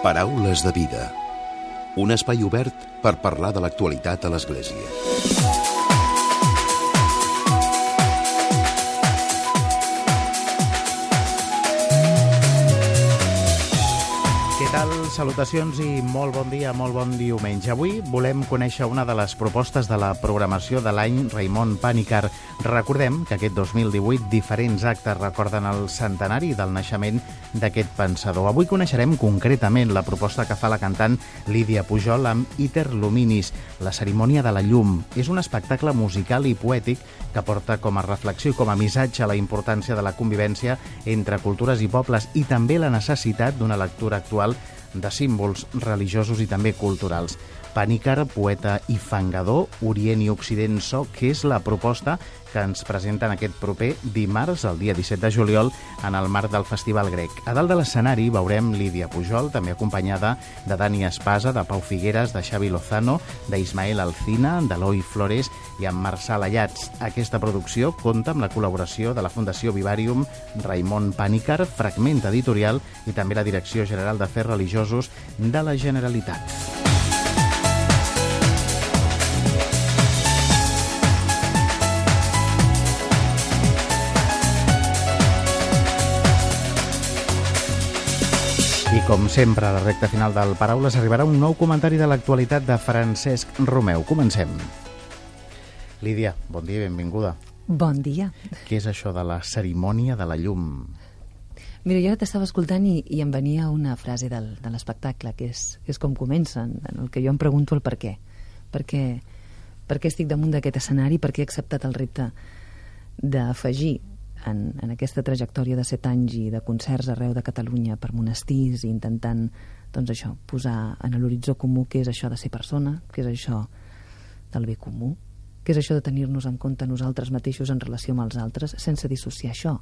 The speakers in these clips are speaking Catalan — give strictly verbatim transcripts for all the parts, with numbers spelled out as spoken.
Paraules de vida. Un espai obert per parlar de l'actualitat a l'Església. Salutacions i molt bon dia, molt bon diumenge. Avui volem conèixer una de les propostes de la programació de l'any Raimon Pànicar. Recordem que aquest dos mil divuit diferents actes recorden el centenari del naixement d'aquest pensador. Avui coneixerem concretament la proposta que fa la cantant Lídia Pujol amb Iter Luminis, la cerimònia de la llum. És un espectacle musical i poètic que porta com a reflexió i com a missatge la importància de la convivència entre cultures i pobles i també la necessitat d'una lectura actual de símbols religiosos i també culturals. Pànicar, poeta i fangador, Orient i Occident So, que és la proposta que ens presenten aquest proper dimarts, el dia disset de juliol, en el marc del Festival Grec. A dalt de l'escenari veurem Lídia Pujol, també acompanyada de Dani Espasa, de Pau Figueres, de Xavi Lozano, d'Ismael Alcina, d'Eloi Flores i amb Marçal Ayats. Aquesta producció compta amb la col·laboració de la Fundació Vivarium Raimon Pànicar, Fragment Editorial i també la Direcció General d'Afers Religiosos de la Generalitat. I com sempre, a la recta final del Paraules arribarà un nou comentari de l'actualitat de Francesc Romeu. Comencem. Lídia, bon dia i benvinguda. Bon dia. Què és això de la cerimònia de la llum? Mira, jo ara t'estava escoltant i, i em venia una frase del, de l'espectacle, que és, que és com comença, en el que jo em pregunto el per què. Per què, per què estic damunt d'aquest escenari, per què he acceptat el repte d'afegir En, en aquesta trajectòria de set anys i de concerts arreu de Catalunya per monestirs i intentant, doncs això, posar en l'horitzó comú què és això de ser persona, què és això del bé comú, què és això de tenir-nos en compte nosaltres mateixos en relació amb els altres, sense dissociar això.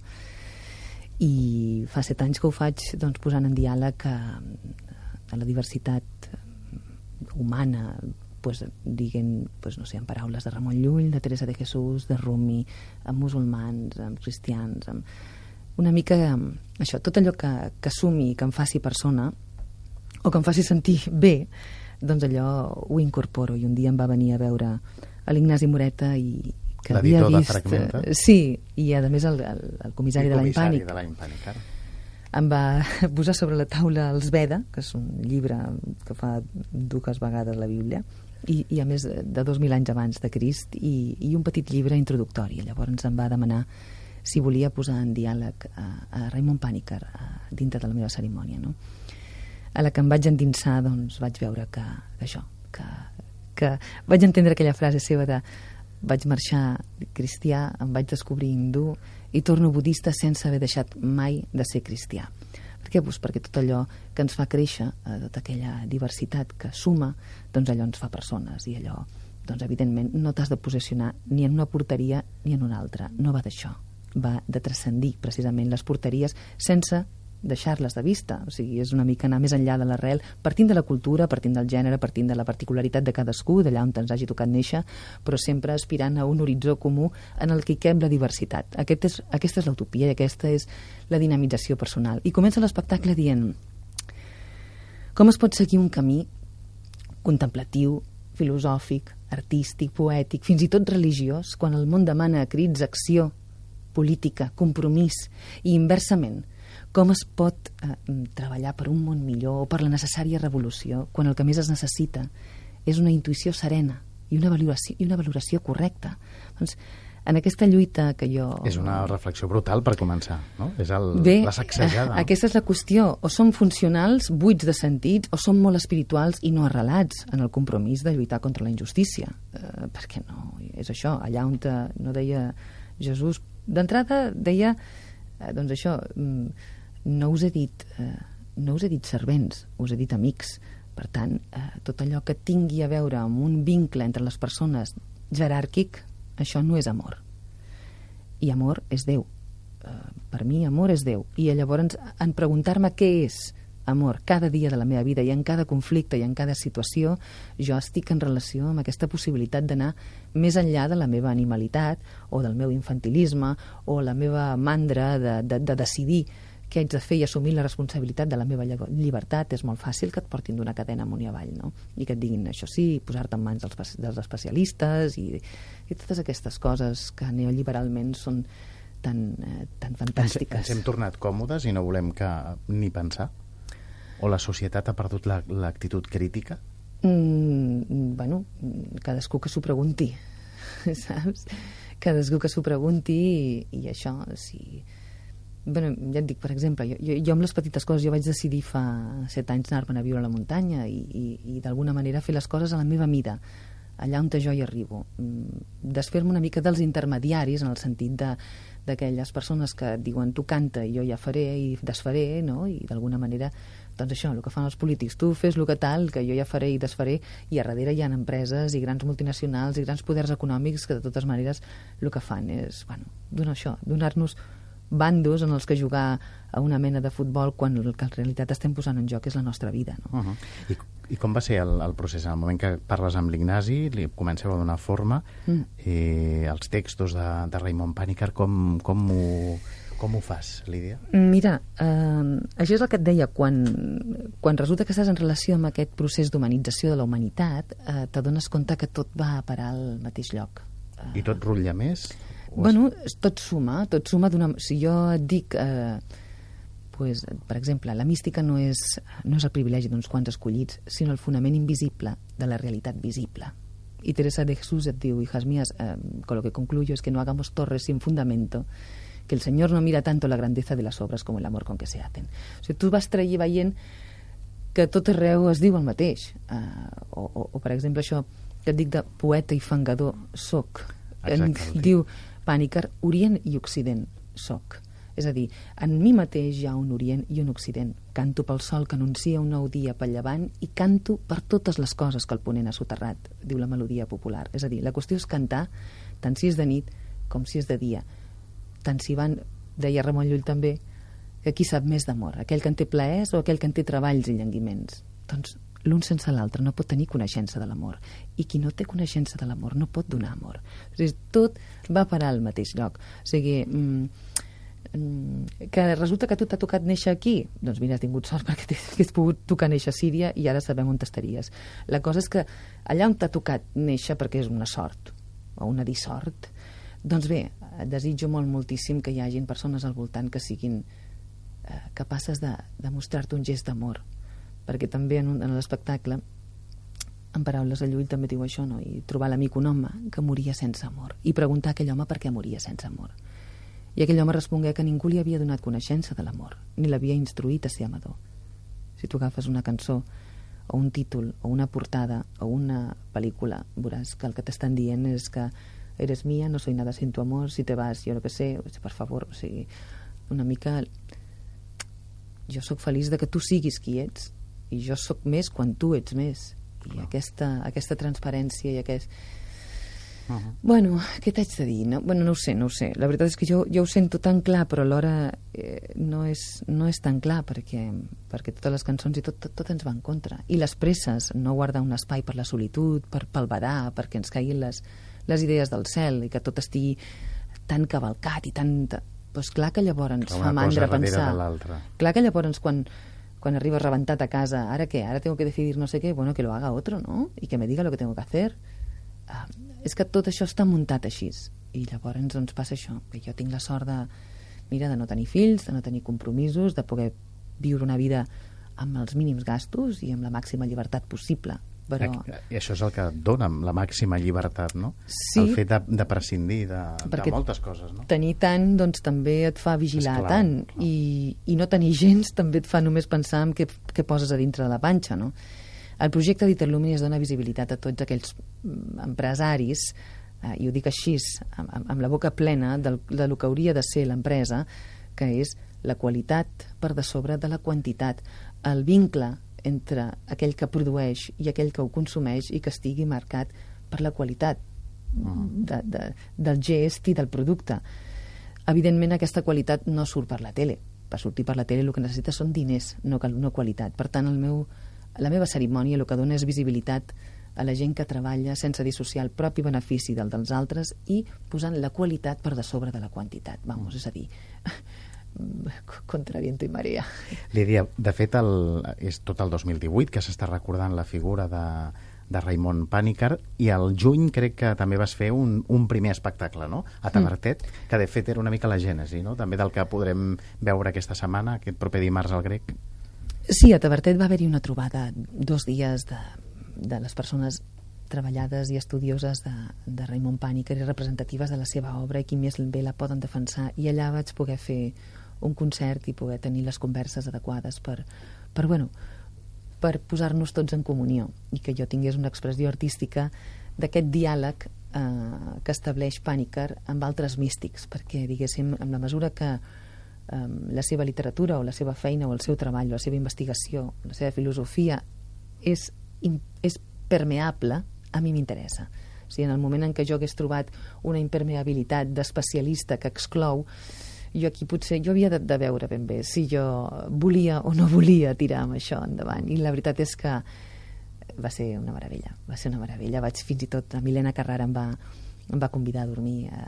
I fa set anys que ho faig doncs, posant en diàleg a, a la diversitat humana, pues, diguem, pues, no sé, en paraules de Ramon Llull, de Teresa de Jesús, de Rumi, amb musulmans, amb cristians, amb una mica això, tot allò que, que sumi, que em faci persona o que em faci sentir bé, doncs allò ho incorporo. I un dia em va venir a veure a l'Ignasi Moreta i que havia vist... de Fragmenta. Sí, i a més el, el, el comissari, el de l'any Pànic. de l'any Pànic, ara. Em va posar sobre la taula els Veda, que és un llibre que fa dues vegades la Bíblia, i, i a més de dos mil anys abans de Crist, i, i un petit llibre introductori. Llavors em va demanar si volia posar en diàleg a, a Raimon Pànicar a, dintre de la meva cerimònia, no? A la que em vaig endinsar, doncs vaig veure que, que això, que, que vaig entendre aquella frase seva de vaig marxar cristià, em vaig descobrir hindú i torno budista sense haver deixat mai de ser cristià. Per què? Pues perquè tot allò que ens fa créixer, eh, tota aquella diversitat que suma, doncs allò ens fa persones i allò, doncs evidentment no t'has de posicionar ni en una porteria ni en una altra. No va d'això. Va de transcendir precisament les porteries sense deixar-les de vista. O sigui, és una mica anar més enllà de l'arrel, partint de la cultura, partint del gènere, partint de la particularitat de cadascú, d'allà on ens hagi tocat néixer, però sempre aspirant a un horitzó comú en el que hi cap la diversitat. Aquest és, aquesta és l'utopia i aquesta és la dinamització personal. I comença l'espectacle dient: com es pot seguir un camí contemplatiu, filosòfic, artístic, poètic, fins i tot religiós, quan el món demana a crits acció, política, compromís, i inversament, com es pot eh, treballar per un món millor o per la necessària revolució quan el que més es necessita és una intuïció serena i una valoració, i una valoració correcta. Doncs, en aquesta lluita que jo... És una reflexió brutal per començar, no? És el, Bé, la sacsejada. Eh, aquesta és la qüestió. O som funcionals, buits de sentits, o som molt espirituals i no arrelats en el compromís de lluitar contra la injustícia. Eh, perquè no, és això, allà on te, no deia Jesús... D'entrada deia, eh, doncs això... Mm, no us he dit eh, no us he dit servents, us he dit amics. Per tant, eh, tot allò que tingui a veure amb un vincle entre les persones jeràrquic, això no és amor. I amor és Déu. Eh, per mi amor és Déu. I llavors en preguntar-me què és amor cada dia de la meva vida i en cada conflicte i en cada situació, jo estic en relació amb aquesta possibilitat d'anar més enllà de la meva animalitat o del meu infantilisme o la meva mandra de, de, de decidir què haig de fer i assumir la responsabilitat de la meva llibertat, és molt fàcil que et portin d'una cadena amunt i avall, no? I que et diguin això sí, posar-te en mans dels, dels especialistes i, i totes aquestes coses que neoliberalment són tan, eh, tan fantàstiques. Ens, ens hem tornat còmodes i no volem que ni pensar? O la societat ha perdut l'actitud la, crítica? Mm, bueno, cadascú que s'ho pregunti, saps? Cadascú que s'ho pregunti i, i això, si... Bueno, ja et dic, per exemple, jo, jo, jo amb les petites coses, jo vaig decidir fa set anys anar-me'n a viure a la muntanya i, i, i d'alguna manera fer les coses a la meva mida, allà on jo hi arribo. Desfer-me una mica dels intermediaris, en el sentit de d'aquelles persones que diuen tu canta i jo ja faré i desfaré, no? I d'alguna manera, doncs això, el que fan els polítics, tu fes el que tal, que jo ja faré i desfaré, i a darrere hi ha empreses i grans multinacionals i grans poders econòmics que de totes maneres el que fan és, bueno, donar això, donar-nos bandos en els que jugar a una mena de futbol quan el que en realitat estem posant en joc és la nostra vida, no? Uh -huh. I, I com va ser el, el procés? En el moment que parles amb l'Ignasi, li comenceu a donar forma, mm. eh, els textos de, de Raimon Pàniker, com, com, ho, com ho fas, Lídia? Mira, eh, això és el que et deia, quan, quan resulta que estàs en relació amb aquest procés d'humanització de la humanitat, eh, t'adones compte que tot va a parar al mateix lloc. I tot rutlla més? Bueno, tot suma, tot suma d'una... Si jo et dic, eh, pues, per exemple, la mística no és, no és el privilegi d'uns quants escollits, sinó el fonament invisible de la realitat visible. Y Teresa de Jesús et diu, hijas mías, eh, con lo que concluyo es que no hagamos torres sin fundamento, que el Señor no mira tanto la grandeza de las obras como el amor con que se hacen. O sigui, tu vas traient veient que tot arreu es diu el mateix. Eh, o, o, o, per exemple, això que et dic de poeta i fangador soc. Exacte, diu Pàniker, Orient i Occident soc. És a dir, en mi mateix hi ha un Orient i un Occident. Canto pel sol que anuncia un nou dia pel llevant i canto per totes les coses que el ponent ha soterrat, diu la melodia popular. És a dir, la qüestió és cantar tant si és de nit com si és de dia. Tant si van, deia Ramon Llull també, que qui sap més d'amor, aquell que en té plaers o aquell que en té treballs i llanguiments. Doncs l'un sense l'altre no pot tenir coneixença de l'amor, i qui no té coneixença de l'amor no pot donar amor. O sigui, tot va parar al mateix lloc. O sigui, mm, mm, que resulta que a tu t'ha tocat néixer aquí, doncs mira, has tingut sort perquè t'hagués pogut tocar néixer a Síria i ara sabem on t'estaries. La cosa és que allà on t'ha tocat néixer, perquè és una sort o una dissort, doncs bé, desitjo molt moltíssim que hi hagin persones al voltant que siguin eh, capaces de, de mostrar-te un gest d'amor, perquè també en, un, en l'espectacle, en paraules de Llull també diu això, no? I trobar l'amic un home que moria sense amor i preguntar a aquell home per què moria sense amor, i aquell home respongué que ningú li havia donat coneixença de l'amor ni l'havia instruït a ser amador. Si tu agafes una cançó o un títol o una portada o una pel·lícula, veuràs que el que t'estan dient és que eres mía, no soy nada sin tu amor, si te vas, yo lo que sé, per favor, o sigui, una mica jo sóc feliç de que tu siguis qui ets i jo sóc més quan tu ets més, i no. aquesta, aquesta transparència i aquest... Uh -huh. Bueno, què t'haig de dir? No? Bueno, no ho sé, no ho sé. La veritat és que jo, jo ho sento tan clar, però alhora eh, no, és, no és tan clar perquè, perquè totes les cançons i tot, tot, tot ens va en contra. I les presses, no guardar un espai per la solitud, per pel badar, perquè ens caiguin les, les idees del cel i que tot estigui tan cavalcat i tan... Doncs clar que llavors ens fa mandra pensar. Clar que llavors quan, quan arribes rebentat a casa, ara què? Ara tengo que decidir no sé què, bueno, que lo haga otro, ¿no? Y que me diga lo que tengo que hacer. Uh, és que tot això està muntat així. I llavors ens passa això, que jo tinc la sort de, mira, de no tenir fills, de no tenir compromisos, de poder viure una vida amb els mínims gastos i amb la màxima llibertat possible. Però... I això és el que dona la màxima llibertat, no? Sí, el fet de, de prescindir de, de moltes coses, no? Tenir tant, doncs, també et fa vigilar Esclar, tant. clar. I, I no tenir gens també et fa només pensar en què, què poses a dintre de la panxa, no? El projecte d'Iterlumini es dona visibilitat a tots aquells empresaris, eh, i ho dic així, amb, amb la boca plena del, del que hauria de ser l'empresa, que és la qualitat per de sobre de la quantitat, el vincle entre aquell que produeix i aquell que ho consumeix i que estigui marcat per la qualitat de, de, del gest i del producte. Evidentment, aquesta qualitat no surt per la tele. Per sortir per la tele el que necessita són diners, no, no qualitat. Per tant, el meu, la meva cerimònia el que dona és visibilitat a la gent que treballa sense dissociar el propi benefici del dels altres i posant la qualitat per de sobre de la quantitat. Vamos, és a dir, contra viento i marea. Lídia, de fet, el, és tot el dos mil divuit que s'està recordant la figura de, de Raimon Pàniker, i al juny crec que també vas fer un, un primer espectacle, no?, a Tavertet, mm. que de fet era una mica la gènesi, no?, també del que podrem veure aquesta setmana, aquest proper dimarts al Grec. Sí, a Tavertet va haver-hi una trobada dos dies de, de les persones treballades i estudioses de, de Raimon Pàniker i representatives de la seva obra, i qui més bé la poden defensar, i allà vaig poder fer un concert i poder tenir les converses adequades per, per bueno, per posar-nos tots en comunió, i que jo tingués una expressió artística d'aquest diàleg eh, que estableix Pàniker amb altres místics, perquè, diguéssim, en la mesura que eh, la seva literatura o la seva feina o el seu treball o la seva investigació, la seva filosofia és, és permeable, a mi m'interessa. O sigui, en el moment en què jo hagués trobat una impermeabilitat d'especialista que exclou, jo aquí potser, jo havia de, de veure ben bé si jo volia o no volia tirar amb això endavant, i la veritat és que va ser una meravella, va ser una meravella. Vaig fins i tot, la Milena Carrara em va, em va convidar a dormir a,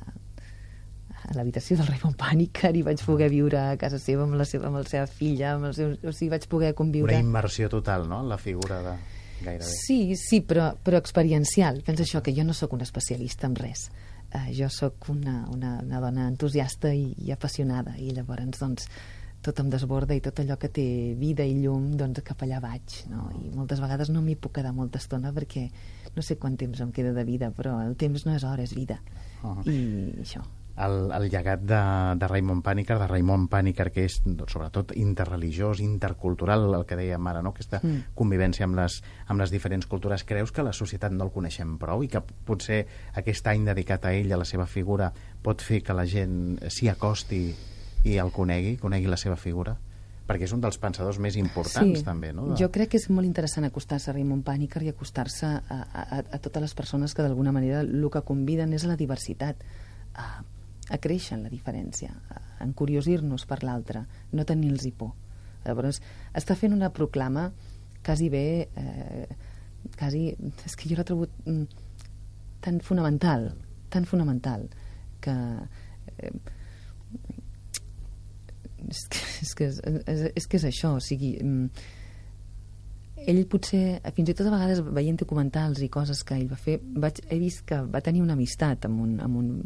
a l'habitació del Raimon Pàniker, i vaig poder viure a casa seva amb la seva, amb la seva filla, amb el seu, o sigui, vaig poder conviure. Una immersió total, no?, en la figura de... Gairebé. Sí, sí, però, però experiencial. Pensa això, que jo no sóc una especialista en res. Uh, jo sóc una, una, una dona entusiasta i, i apassionada, i llavors doncs, tot em desborda, i tot allò que té vida i llum, doncs cap allà vaig, no? I moltes vegades no m'hi puc quedar molta estona perquè no sé quant temps em queda de vida, però el temps no és hora, és vida. Uh -huh. I això. El, el llegat de, de Raimon Pàniker, de Raimon Pàniker, que és sobretot interreligiós, intercultural, el que dèiem ara, no?, aquesta mm. convivència amb les, amb les diferents cultures. Creus que la societat no el coneixem prou i que potser aquest any dedicat a ell, a la seva figura, pot fer que la gent s'hi acosti i el conegui, conegui la seva figura? Perquè és un dels pensadors més importants, sí, també, no? De... Jo crec que és molt interessant acostar-se a Raimon Pàniker i acostar-se a, a, a totes les persones que d'alguna manera el que conviden és a la diversitat, a a créixer en la diferència, a encuriosir-nos per l'altre, no tenir-los por. Llavors, està fent una proclama quasi bé, eh, quasi, és que jo l'he trobat mm, tan fonamental, tan fonamental, que eh, és que és, que és, és, és que és això, o sigui, mm, ell potser, fins i tot a vegades veient documentals i coses que ell va fer, vaig, he vist que va tenir una amistat amb un, amb un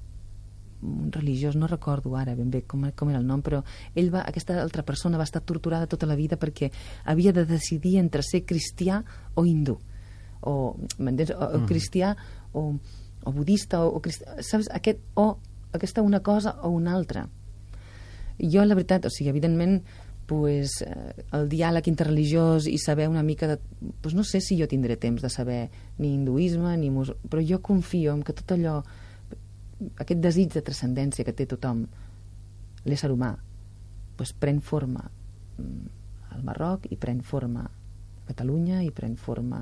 un religiós, no recordo ara ben bé com, com era el nom, però ell va, aquesta altra persona va estar torturada tota la vida perquè havia de decidir entre ser cristià o hindú, o, m'entens? O, o cristià o, o budista, o, o cristià, saps? Aquest, o aquesta una cosa o una altra. Jo, la veritat, o sigui, evidentment, pues, eh, el diàleg interreligiós i saber una mica de... Pues no sé si jo tindré temps de saber ni hinduisme, ni mus... però jo confio en que tot allò, aquest desig de transcendència que té tothom, l'ésser humà, pues pren forma al Marroc i pren forma a Catalunya i pren forma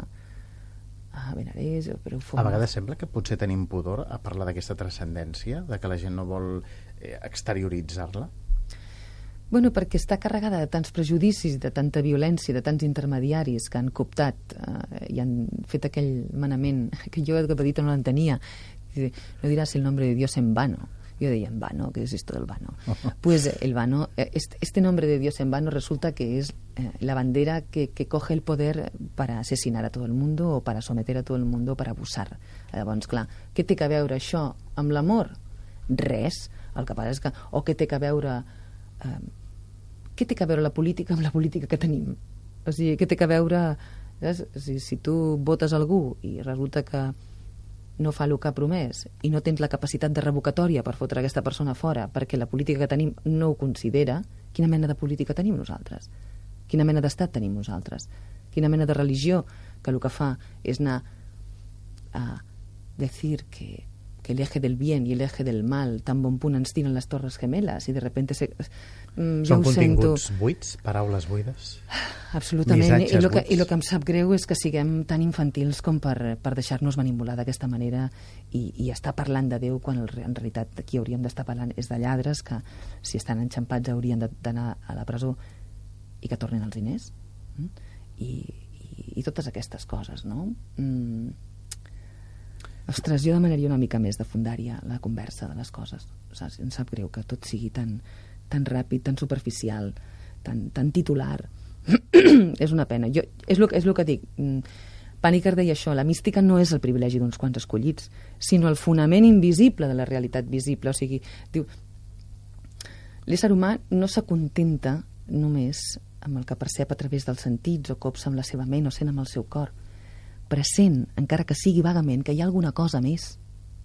a Benarés. Però forma... A vegades sembla que potser tenim pudor a parlar d'aquesta transcendència, de que la gent no vol eh, exterioritzar-la. Bueno, perquè està carregada de tants prejudicis, de tanta violència, de tants intermediaris que han cooptat eh, i han fet aquell manament que jo de petita no l'entenia. No dirás el nombre de Dios en vano. Yo decía, en vano, ¿qué es esto del vano? Pues el vano, este, este nombre de Dios en vano resulta que es eh, la bandera que, que coge el poder para asesinar a todo el mundo o para someter a todo el mundo o para abusar. Llavors, clar, què té a veure això amb l'amor? Res. El que passa és que... O què té a veure... Eh, què té a veure la política amb la política que tenim? O sigui, què té a veure... Saps? O sigui, si tu votes algú i resulta que no fa el que ha promès i no tens la capacitat de revocatòria per fotre aquesta persona fora perquè la política que tenim no ho considera, quina mena de política tenim nosaltres? Quina mena d'estat tenim nosaltres? Quina mena de religió que el que fa és anar a decir que, que el eje del bien i el eje del mal tan bon punt ens tiren les torres gemeles i de repente se, mm, Són jo continguts sento... buits? Paraules buides? Absolutament, i el, que, buits. i el que em sap greu és que siguem tan infantils com per, per deixar-nos manipular d'aquesta manera i, i estar parlant de Déu quan el, en realitat aquí hauríem d'estar parlant és de lladres que si estan enxampats haurien d'anar a la presó i que tornin els diners mm? I, i, i totes aquestes coses, no? Mm. Ostres, jo demanaria una mica més de fundària la conversa de les coses. O sigui, em sap greu que tot sigui tan, tan ràpid, tan superficial, tan, tan titular. És una pena. Jo, és el és el que dic. Pàniker deia això, la mística no és el privilegi d'uns quants escollits, sinó el fonament invisible de la realitat visible. O sigui, diu, l'ésser humà no s'acontenta només amb el que percep a través dels sentits o cops amb la seva ment o sent amb el seu cor. Pressent, encara que sigui vagament, que hi ha alguna cosa més.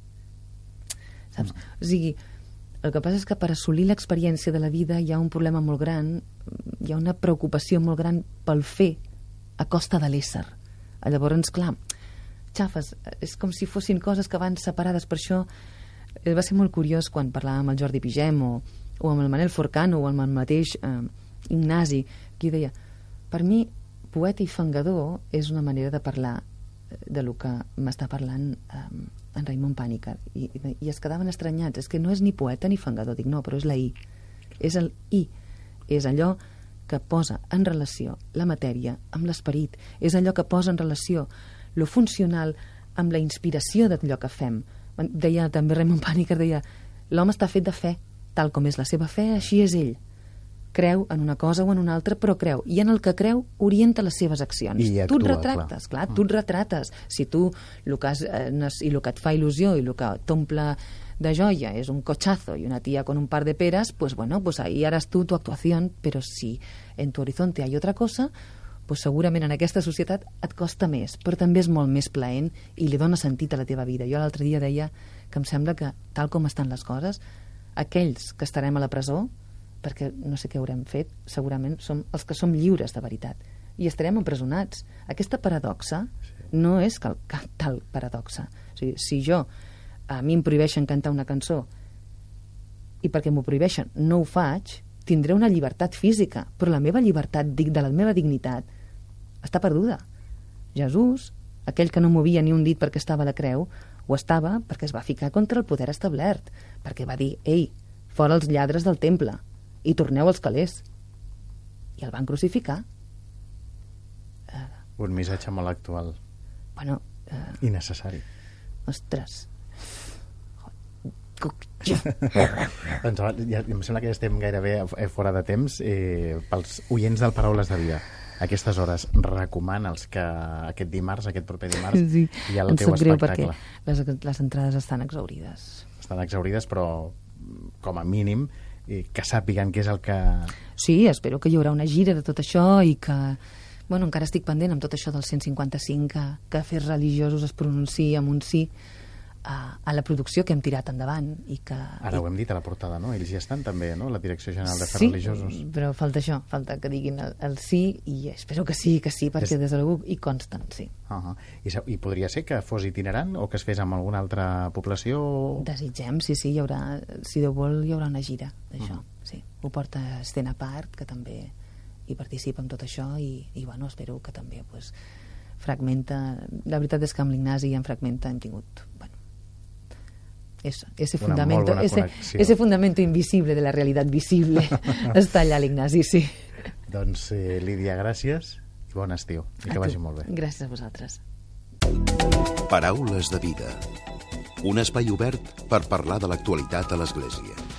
Saps? O sigui, el que passa és que per assolir l'experiència de la vida hi ha un problema molt gran, hi ha una preocupació molt gran pel fer a costa de l'ésser. Llavors, clar, xafes, és com si fossin coses que van separades. Per això va ser molt curiós quan parlàvem amb el Jordi Pigem o, o amb el Manel Forcano o amb el mateix eh, Ignasi, qui deia, per mi, poeta i fangador és una manera de parlar de lo que m'està parlant eh, en Raimon Pàniker. I, I es quedaven estranyats. És que no és ni poeta ni fangador. Dic, no, però és la I. És el I. És allò que posa en relació la matèria amb l'esperit. És allò que posa en relació lo funcional amb la inspiració d'allò que fem. Deia també Raimon Pàniker, deia, l'home està fet de fe, tal com és la seva fe, així és ell. Creu en una cosa o en una altra, però creu. I en el que creu, orienta les seves accions. I actua, tu et retrates, clar, clar tu et retrates. Si tu, el que has, eh, i el que et fa il·lusió i el que t'omple de joia és un cochazo y una tía con un par de peras, pues bueno, pues ahí harás tú tu actuación, pero si en tu horizonte hay otra cosa, pues segurament en aquesta societat et costa més, però també és molt més plaent i li dona sentit a la teva vida. Jo l'altre dia deia que em sembla que, tal com estan les coses, aquells que estarem a la presó, perquè no sé què haurem fet, segurament som els que som lliures de veritat, i estarem empresonats. Aquesta paradoxa no és cal, cal, tal paradoxa. O sigui, si jo, a mi em prohibeixen cantar una cançó i perquè m'ho prohibeixen no ho faig, tindré una llibertat física, però la meva llibertat de la meva dignitat està perduda. Jesús, aquell que no movia ni un dit perquè estava a la creu, ho estava perquè es va ficar contra el poder establert, perquè va dir, ei, fora els lladres del temple, i torneu als calés. I el van crucificar. Uh, Un missatge molt actual. Bueno... Uh, I necessari. Ostres. Doncs ja, em sembla que ja estem gairebé fora de temps. Eh, pels oients del Paraules de Vida, a aquestes hores, recomana'ls que aquest dimarts, aquest proper dimarts, sí, hi ha el teu espectacle. Les, les entrades estan exaurides. Estan exaurides, però com a mínim eh, que sàpiguen què és el que... Sí, espero que hi haurà una gira de tot això i que... Bueno, encara estic pendent amb tot això del cent cinquanta-cinc, que, que afers religiosos es pronunciï amb un sí a, a la producció que hem tirat endavant i que... Ara i... ho hem dit a la portada, no? Ells ja estan també, no? La Direcció General d'Afers sí, Religiosos. Sí, però falta això, falta que diguin el, el sí, i espero que sí, que sí, perquè des de l'U hi consten, sí. Uh -huh. I, I podria ser que fos itinerant o que es fes amb alguna altra població? Desitgem, sí, sí, hi haurà, si Déu vol, hi haurà una gira d'això, uh -huh. sí. Ho porta Escena Part, que també hi participa en tot això, i, i bueno, espero que també pues, fragmenta... La veritat és que amb l'Ignasi i en Fragmenta hem tingut, bueno, eso, ese fundamento, ese, ese fundamento invisible de la realitat visible està allà l'Ignasi, sí. Doncs, eh, Lídia, gràcies i bon estiu, i que vagi molt bé. Gràcies a vosaltres. Paraules de Vida, un espai obert per parlar de l'actualitat a l'Església.